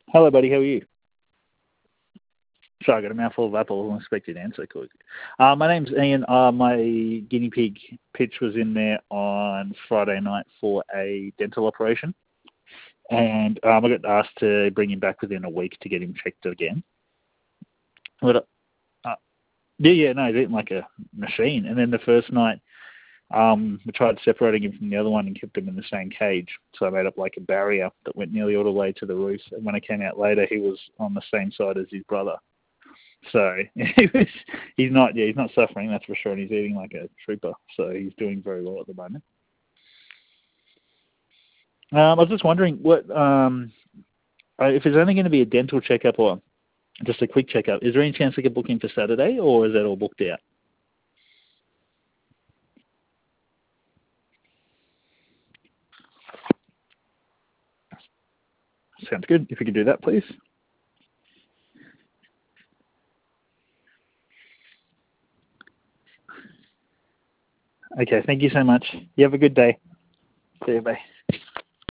Hello, buddy. How are you? Sorry, I got a mouthful of apple. I wasn't expecting to answer quick. My name's Ian. My guinea pig pitch was in there on Friday night for a dental operation, and I got asked to bring him back within a week to get him checked again. But no, he's eating like a machine. And then the first night, we tried separating him from the other one and kept him in the same cage. So I made up like a barrier that went nearly all the way to the roof. And when I came out later, he was on the same side as his brother. So he's not suffering, that's for sure. And he's eating like a trooper. So he's doing very well at the moment. I was just wondering if there's only going to be a dental checkup or just a quick checkup, is there any chance I could book in for Saturday, or is that all booked out? Sounds good. If you could do that, please. Okay, thank you so much. You have a good day. See you, bye.